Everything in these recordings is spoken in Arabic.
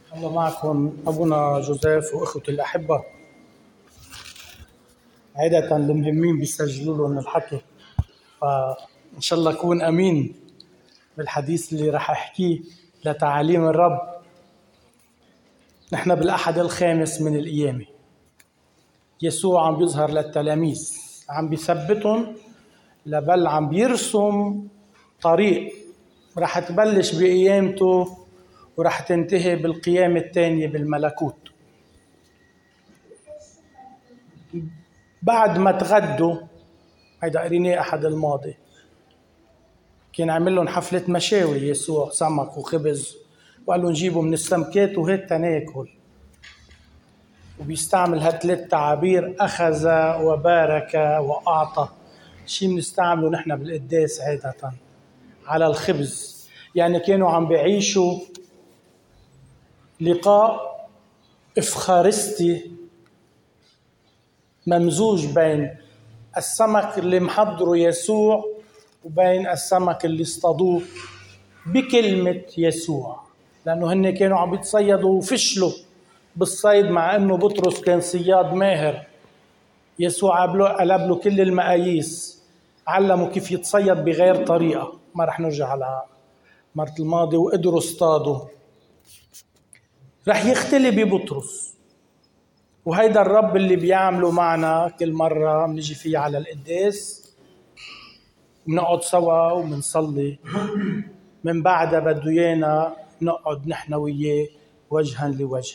الله معكم أبونا جوزيف وإخوتي الأحبة. عادة المهمين بيسجلوا لهم الحكي، فإن شاء الله أكون أمين بالحديث اللي رح أحكيه لتعاليم الرب. نحن بالأحد الخامس من القيامة، يسوع عم بيظهر للتلاميذ، عم بيثبتهم لبل عم بيرسم طريق رح تبلش بقيامته ورح تنتهي بالقيامة الثانية بالملكوت. بعد ما تغدوا، هيدا قريناه أحد الماضي، كان عمل لهم حفلة مشاوي يسوع، سمك وخبز، وقال لهم جيبوا من السمكات وهات تناكل. وبيستعمل هالثلاث تعابير: أخذ وبارك وأعطى، شيء بنستعمله نحن بالقداس عادة على الخبز. يعني كانوا عم بيعيشوا لقاء إفخارستي ممزوج بين السمك اللي محضره يسوع وبين السمك اللي اصطادوه بكلمة يسوع، لأنه هن كانوا عم بيتصيدوا وفشلوا بالصيد، مع أنه بطرس كان صياد ماهر. يسوع قلب له كل المقاييس، علموا كيف يتصيد بغير طريقة. ما رح نرجع على مرة الماضي، وقدروا اصطادوا. رح يختلي ببطرس، وهيدا الرب اللي بيعمله معنا كل مرة بنيجي فيه على القداس، بنقعد سوا وبنصلي. من بعدها بده ايانا نقعد نحن وياه وجها لوجه.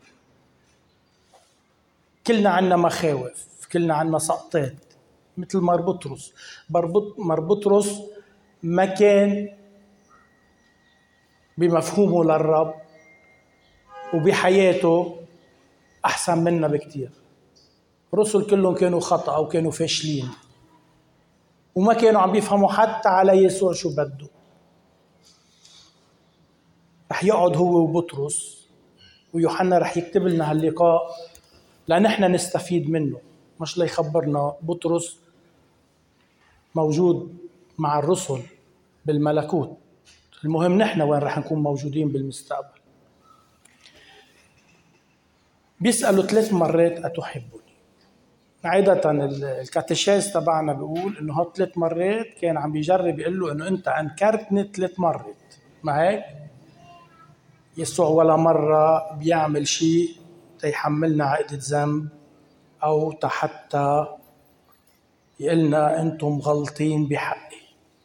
كلنا عنا مخاوف، كلنا عنا سقطات، مثل بطرس. بطرس ما كان بمفهومه للرب وبحياته أحسن منا بكتير. الرسل كلهم كانوا خطأ أو كانوا فاشلين، وما كانوا عم بيفهموا حتى على يسوع شو بده. رح يقعد هو وبطرس، ويوحنا رح يكتب لنا هاللقاء لنحن نستفيد منه، مش ليخبرنا بطرس موجود مع الرسل بالملكوت. المهم نحن وين رح نكون موجودين بالمستقبل. بيسألوا 3 مرات أتحبني. عادة الكاتيشيز تبعنا بيقول إنه هاد 3 مرات كان عم بيجرب يقول له إنه أنت أنكرتني 3 مرات. ما هيك؟ يسوع ولا مرة بيعمل شيء تيحملنا عقدة ذنب أو حتى يقلنا أنتم غلطين بحقي.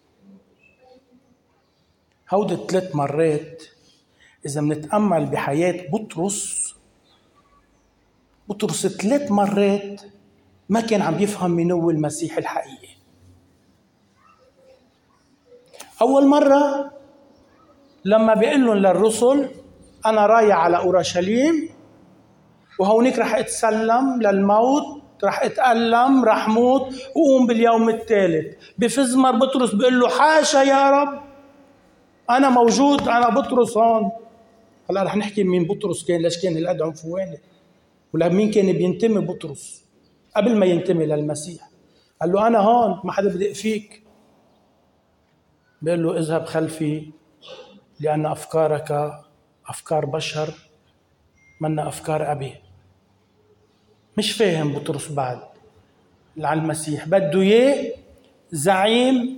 هودي 3 مرات إذا منتأمل بحياة بطرس 3 مرات ما كان عم يفهم من هو المسيح الحقيقي. أول مرة لما بيقول لهم للرسل أنا رايح على أورشليم وهونيك رح أتسلم للموت، رح أتألم، رح موت وقوم باليوم الثالث. بفزمر بطرس بيقول له حاشا يا رب، أنا موجود، أنا بطرس هون. هلا رح نحكي مين بطرس كان، ليش كان هالقد عنفواني، ولا مين كان بينتمي بطرس قبل ما ينتمي للمسيح. قال له أنا هون، ما حدا بدق فيك. بيقول له اذهب خلفي لأن أفكارك أفكار بشر من أفكار أبي. مش فاهم بطرس بعد على المسيح، بده إياه زعيم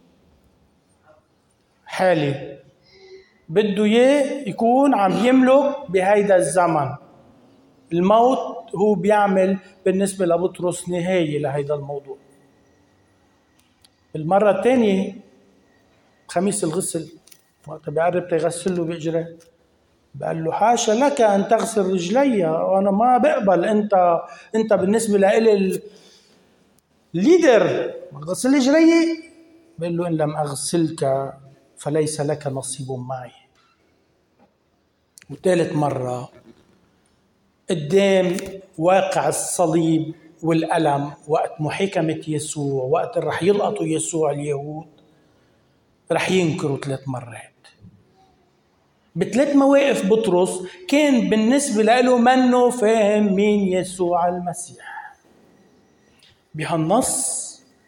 حالي، بده إياه يكون عم يملك بهيدا الزمن. الموت هو بيعمل بالنسبة لبطرس نهاية لهيدا الموضوع. المرة الثانية خميس الغسل، وقت بيقرب تيغسل له بإجره، قال له حاشا لك أن تغسل رجلي، وأنا ما بقبل. أنت بالنسبة لإلي الليدر، غسل رجلي. بقول له إن لم أغسلك فليس لك نصيب معي. وثالث مرة قدام واقع الصليب والألم، وقت محاكمة يسوع، وقت رح يلقطوا يسوع اليهود، رح ينكروا 3 مرات. ب3 مواقف بطرس كان بالنسبة له منه فاهم مين يسوع المسيح. بهالنص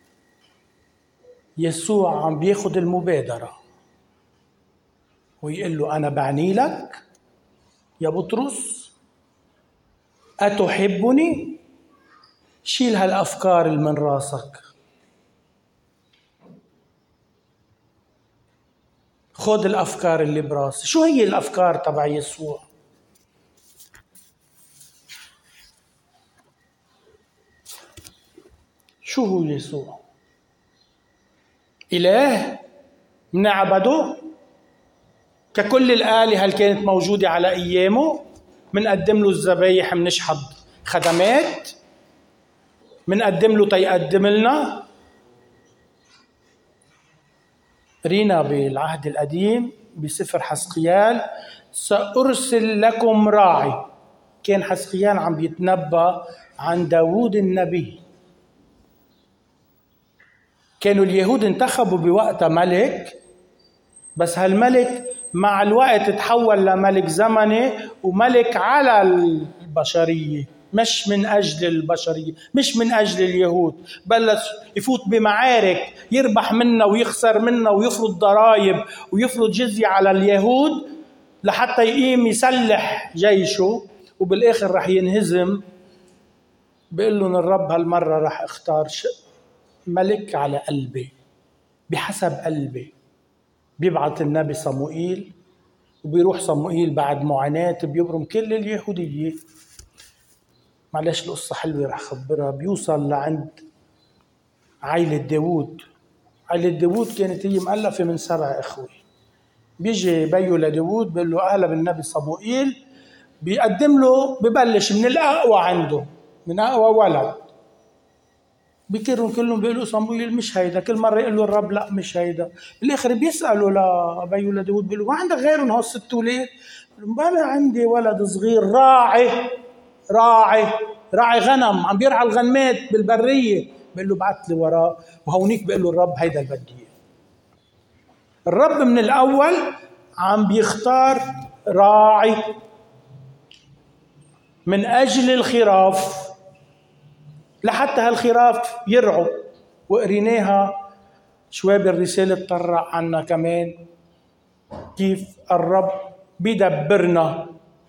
يسوع عم بياخد المبادرة ويقول له أنا بعني لك يا بطرس أتحبني؟ شيل هالأفكار اللي من راسك، خذ الأفكار اللي براسي. شو هي الأفكار تبع يسوع؟ شو هو يسوع؟ إله منعبده ككل الآلهة اللي كانت موجودة على أيامه. منقدم له الذبايح، منشحض خدمات، منقدم له تيقدم لنا. رينا بالعهد القديم بسفر حزقيال سأرسل لكم راعي. كان حزقيال عم بيتنبأ عن داود النبي. كانوا اليهود انتخبوا بوقتها ملك، بس هالملك مع الوقت تحول لملك زمني وملك على البشرية، مش من أجل البشرية، مش من أجل اليهود. بلش يفوت بمعارك يربح منها ويخسر منها ويفرض ضرائب ويفرض جزية على اليهود لحتى يقيم يسلح جيشه، وبالآخر رح ينهزم. بيقول لهم الرب هالمرة رح اختار ملك على قلبي، بحسب قلبي. بيبعث النبي صموئيل، وبيروح صموئيل بعد معاناة بيبرم كل اليهودية. معلش القصة حلوة رح خبرها. بيوصل لعند عائلة داود. عائلة داود كانت هي مؤلفة من 7 إخوة. بيجي بيو لداود بيقول له أهلا بالنبي صموئيل. بيقدم له، ببلش من الأقوى عنده، من أقوى ولد. بيكرهم كلهم بيقولوا صموئيل مش هيدا. كل مرة يقول له الرب لا مش هيدا. بالآخر بيسألوا لبيو لداود بيقولوا ما عندك غيرهم هو 6 ولاد؟ أنا عندي ولد صغير راعي غنم عم بيرعى الغنمات بالبرية. بيقول له بعت لي وراه. وهونيك بيقول له الرب هيدا البدية. الرب من الأول عم بيختار راعي من أجل الخراف، لحتى هالخراف يرعوا. وقريناها شوي بالرسالة تطرع عنا كمان كيف الرب بيدبرنا.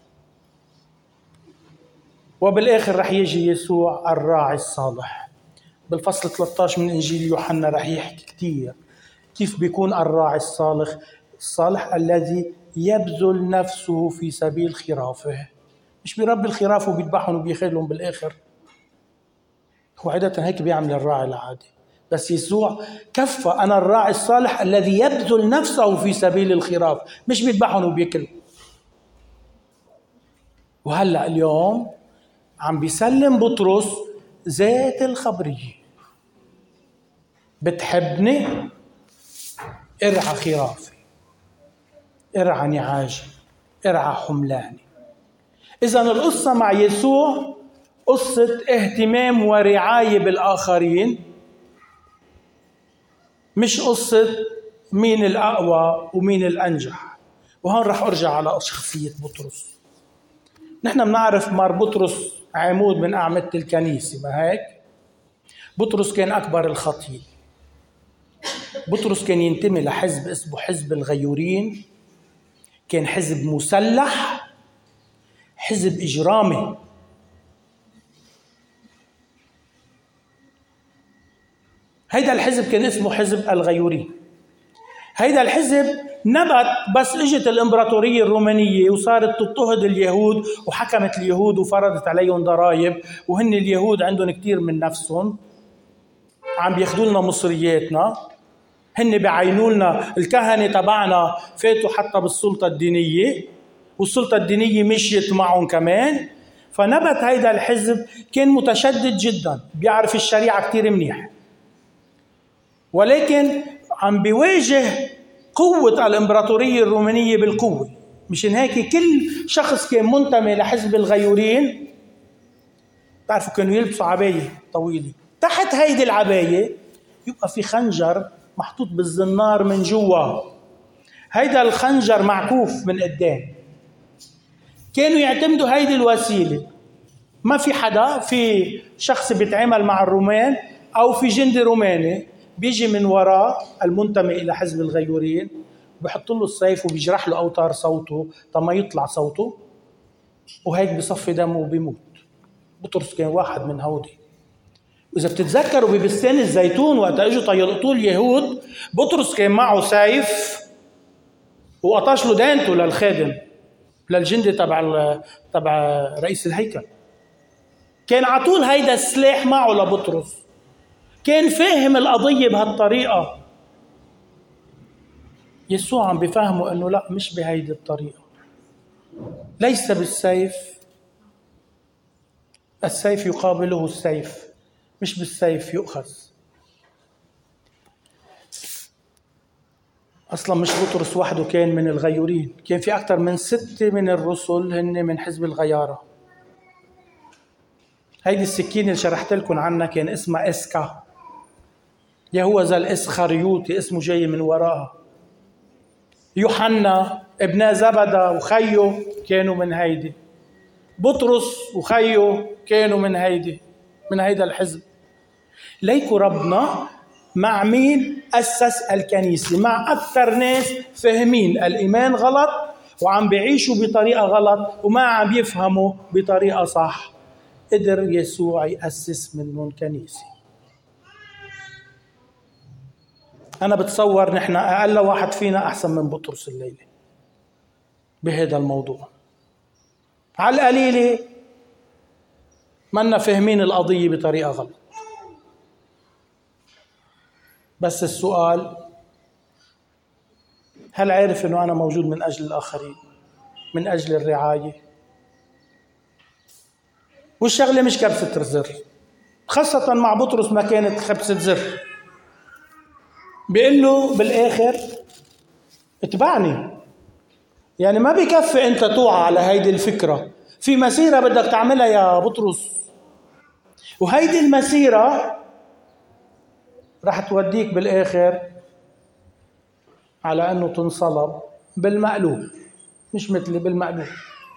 وبالآخر رح يجي يسوع الراعي الصالح. بالفصل 13 من إنجيل يوحنا رح يحكي كتير كيف بيكون الراعي الصالح الذي يبذل نفسه في سبيل خرافه. مش بيربي الخراف وبيذبحهم وبيخلهم بالآخر. هو عادة هيك بيعمل الراعي العادي، بس يسوع كفى أنا الراعي الصالح الذي يبذل نفسه في سبيل الخراف، مش بيذبحهم وبياكلهم. وهلأ اليوم عم بيسلم بطرس ذات الخبرية. بتحبني؟ ارعى خرافي، ارعى نعاجي، ارعى حملاني. إذن القصة مع يسوع قصة اهتمام ورعاية بالآخرين، مش قصة مين الأقوى ومين الأنجح. وهون رح أرجع على شخصية بطرس. نحن بنعرف مار بطرس عمود من أعمدة الكنيسة، ما هيك؟ بطرس كان أكبر الخطيب. بطرس كان ينتمي لحزب اسمه حزب الغيورين. كان حزب مسلح، حزب إجرامي. هيدا الحزب كان اسمه حزب الغيورين. هيدا الحزب نبت بس اجت الامبراطورية الرومانية وصارت تضطهد اليهود وحكمت اليهود وفرضت عليهم ضرائب. وهن اليهود عندهم كتير من نفسهم، عم بياخدوا لنا مصرياتنا. هن بيعينوا لنا الكهنة تبعنا، فاتوا حتى بالسلطة الدينية، والسلطة الدينية مشيت معهم كمان. فنبت هيدا الحزب كان متشدد جدا، بيعرف الشريعة كتير منيح، ولكن عم بيواجه قوة الإمبراطورية الرومانية بالقوة. مشان هيك كل شخص كان منتمي لحزب الغيورين تعرفوا كانوا يلبسوا عباية طويلة، تحت هيدي العباية يبقى في خنجر محطوط بالزنار من جوا. هيدا الخنجر معكوف من قدام. كانوا يعتمدوا هيدي الوسيلة. ما في حدا، في شخص بيتعامل مع الرومان أو في جندي روماني بيجي من وراء المنتمي إلى حزب الغيورين، بيحط له السيف وبيجرح له أوتار صوته طما يطلع صوته. وهيك بصفي دمه وبيموت. بطرس كان واحد من هودي. وإذا بتتذكروا ببستان الزيتون وقت اجوا يلقطوا اليهود، بطرس كان معه سيف وقطش له دانته للخادم، للجندي تبع رئيس الهيكل. كان عطول هيدا السلاح معه لبطرس، كان فاهم القضية بهالطريقة. يسوع عم بفهمه انه لا، مش بهيدي الطريقة، ليس بالسيف. السيف يقابله السيف، مش بالسيف يؤخذ. أصلا مش بطرس وحده كان من الغيورين، كان في أكثر من 6 من الرسل هن من حزب الغيارة. هيدي السكينة اللي شرحت لكم عنها كان اسمها إسكا، يهوذا الإسخريوطي اسمه جاي من وراها. يوحنا ابن زبدة وخيه كانوا من هيدي. بطرس وخيه كانوا من هيدا الحزب. ليكو ربنا مع مين أسس الكنيسة؟ مع أكثر ناس فاهمين الإيمان غلط وعم بيعيشوا بطريقة غلط وما عم بيفهموا بطريقة صح. قدر يسوع يأسس منهم كنيسة. أنا بتصور نحن أقل واحد فينا أحسن من بطرس الليلة بهذا الموضوع. على القليلة منا فاهمين القضية بطريقة غلط. بس السؤال، هل عارف أنه أنا موجود من أجل الآخرين، من أجل الرعاية؟ والشغلة مش كبسة زر، خاصة مع بطرس ما كانت كبسة زر. بيقول له بالآخر اتبعني. يعني ما بيكفي أنت توعى على هيدي الفكرة، في مسيرة بدك تعملها يا بطرس، وهيدي المسيرة رح توديك بالآخر على أنه تنصلب بالمقلوب، مش مثلي بالمقلوب.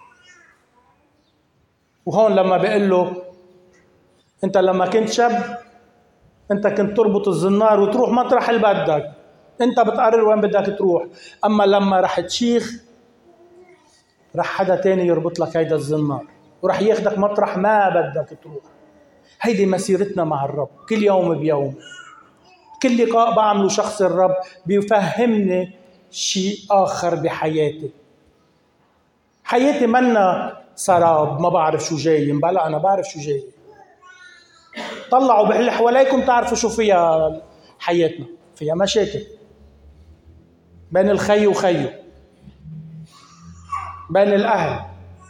وهون لما بيقول له أنت لما كنت شاب أنت كنت تربط الزنار وتروح مطرح اللي بدك، أنت بتقرر وين بدك تروح. أما لما رح تشيخ رح حدا تاني يربط لك هيدا الزنار ورح ياخدك مطرح ما بدك تروح. هيدي مسيرتنا مع الرب كل يوم بيوم. كل لقاء بعمله شخص الرب بيفهمني شيء آخر بحياتي. حياتي منا سراب ما بعرف شو جاي، بلا أنا بعرف شو جاي. طلعوا باللي حواليكم تعرفوا شو فيها حياتنا. فيها مشاكل بين الخي وخيه، بين الأهل،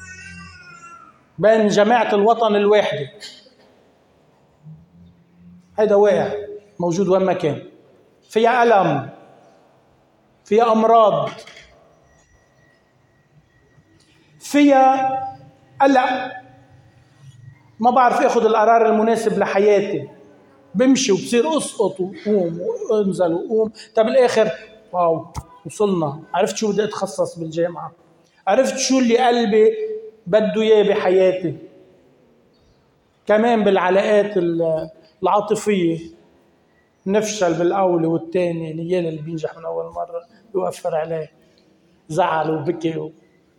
بين جماعة الوطن الواحدة. هيدا واقع موجود وين ما كان. فيها ألم، فيها أمراض، فيها قلق، ما بعرف اخذ القرار المناسب لحياتي، بمشي وبصير اسقط وقوم وانزل وقوم. طب الاخر واو وصلنا، عرفت شو بدي اتخصص بالجامعه، عرفت شو اللي قلبي بده اياه بحياتي. كمان بالعلاقات العاطفيه نفشل بالاول والثاني، نيال اللي بينجح من اول مره يوفر عليه زعل وبكي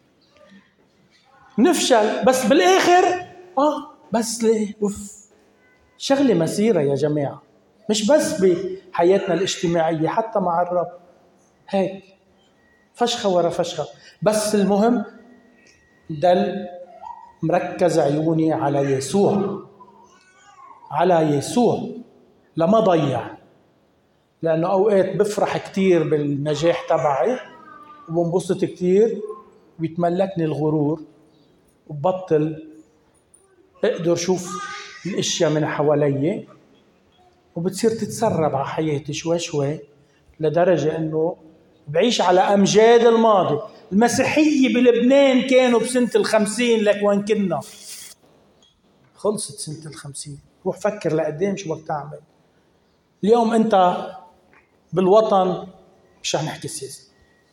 نفشل. بس بالاخر بس ليه شغله مسيره يا جماعه، مش بس بحياتنا الاجتماعيه، حتى مع الرب هيك فشخه ورا فشخه. بس المهم دل مركز عيوني على يسوع، على يسوع لما ضيع. لانه اوقات بفرح كتير بالنجاح تبعي وبنبسط كتير ويتملكني الغرور وببطل اقدر شوف الاشياء من حوالي، وبتصير تتسرب على حياتي شوي شوي لدرجة انه بعيش على امجاد الماضي. المسيحية بلبنان كانوا بسنة 50، لك وين كنا؟ خلصت سنة 50. روح فكر لقدام شو بدك تعمل. اليوم انت بالوطن مش رح نحكي سياسة،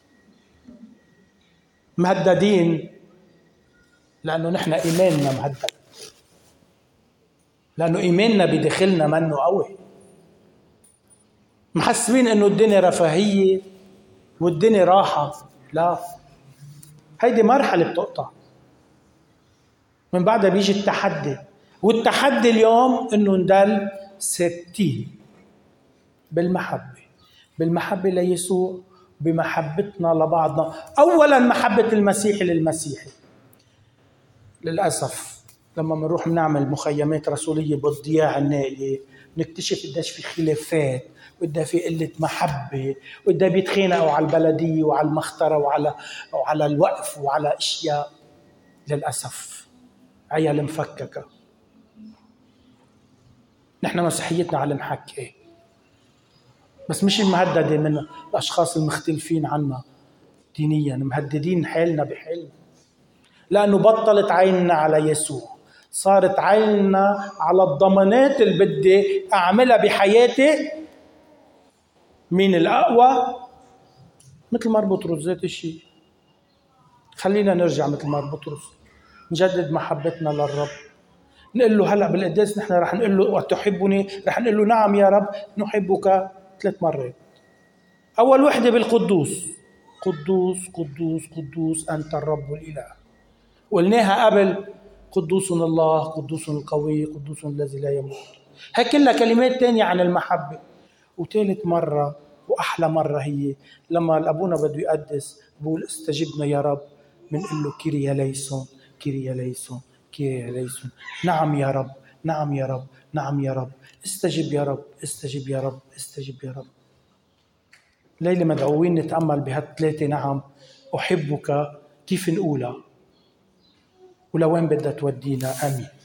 مهددين لانه نحن ايماننا مهدد، لأنه إيماننا بداخلنا منه قوي. محسبين أنه الدنيا رفاهية والدنيا راحة. لا، هيدي مرحلة بتقطع. من بعدها بيجي التحدي، والتحدي اليوم انه ندل 60 بالمحبة ليسوع، بمحبتنا لبعضنا. اولا محبة المسيحي للمسيحي. للأسف لما بنروح بنعمل مخيمات رسولية بالضياع النائية نكتشف قديش في خلافات، وقديه في قلة محبة، وقديه بيتخانقوا على البلدية وعلى المخترة وعلى الوقف وعلى أشياء. للأسف عيال مفككة. نحن مسيحيتنا على المحكة، بس مش مهددة من الأشخاص المختلفين عنا دينيا، مهددين حالنا بحالنا، لأنه بطلت عيننا على يسوع، صارت عيننا على الضمانات اللي بدي أعملها بحياتي. مين الأقوى؟ مثل ما بطرس ذات الشيء. خلينا نرجع مثل ما بطرس، نجدد محبتنا للرب، نقول له هلأ بالقداس نحن رح نقول له وتحبني، رح نقول له نعم يا رب نحبك 3 مرات. أول وحدة بالقدوس، قدوس قدوس قدوس أنت الرب الإله، قلناها قبل، قدوس الله، قدوس القوي، قدوس الذي لا يموت. هاي كلها كلمات تانية عن المحبة. وثالث مرة وأحلى مرة هي لما الأبونا بده يقدس بقول استجبنا يا رب، بنقول له كيريا ليسون كيريا ليسون كيريا ليسون. نعم يا رب، نعم يا رب، نعم يا رب، استجب يا رب، استجب يا رب، استجب يا رب. ليلة مدعوين نتأمل بهالثلاثة نعم. أحبك كيف نقولها ولوين بدها تودينا؟ آمين.